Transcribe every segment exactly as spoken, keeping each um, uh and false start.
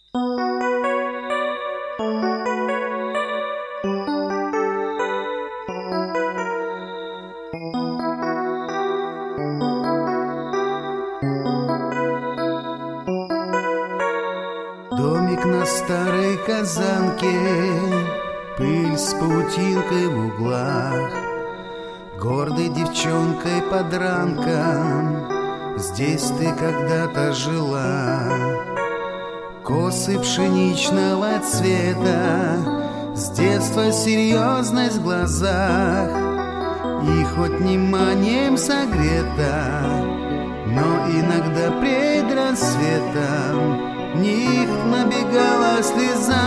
Домик на старой казанке, пыль с паутинкой в углах. Гордой девчонкой под ранком здесь ты когда-то жила. Косы пшеничного цвета, с детства серьезность в глазах. И хоть вниманием согрета, но иногда пред рассветом в них набегала слеза.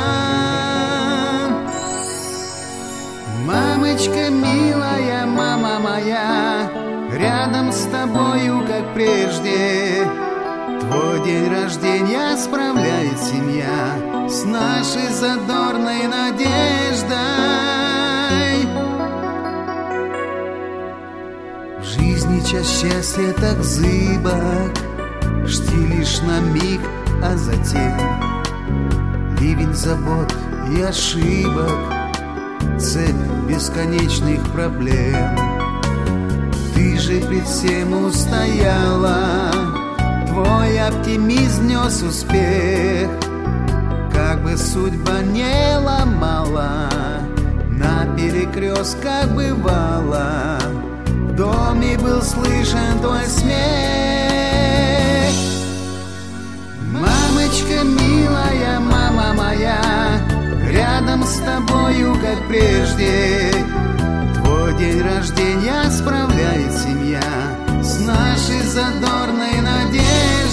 Мамочка милая, мама моя, рядом с тобою, как прежде. Твой день рождения справляет семья с нашей задорной надеждой. В жизни час счастья так зыбок, жди лишь на миг, а затем ливень забот и ошибок, цепь бесконечных проблем. Ты же пред всем устояла, твой оптимизм нес успех. Как бы судьба не ломала, на перекрестках бывало, в доме был слышен твой смех. Мамочка милая, мама моя, рядом с тобою, как прежде. Твой день рождения справляет семья с нашей задорной надеждой.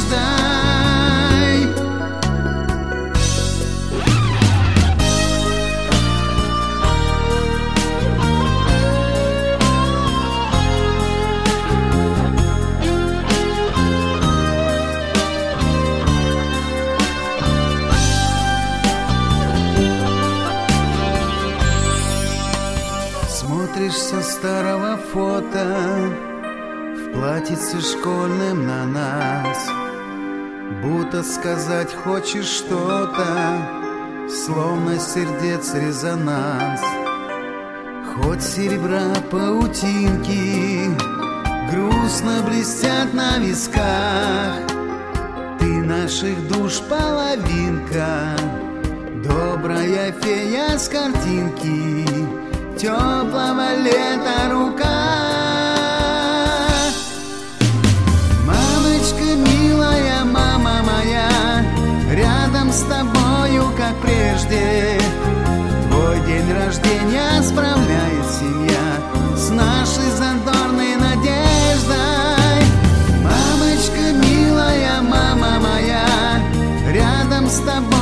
Смотришь со старого фото в платьице школьном на нас, будто сказать хочешь что-то, словно сердец резонанс. Хоть серебра паутинки грустно блестят на висках, ты наших душ половинка, добрая фея с картинки теплого лета рука. Мамочка милая, мама моя, рядом с тобою, как прежде. Твой день рождения справляет семья с нашей задорной надеждой. Мамочка милая, мама моя, рядом с тобой,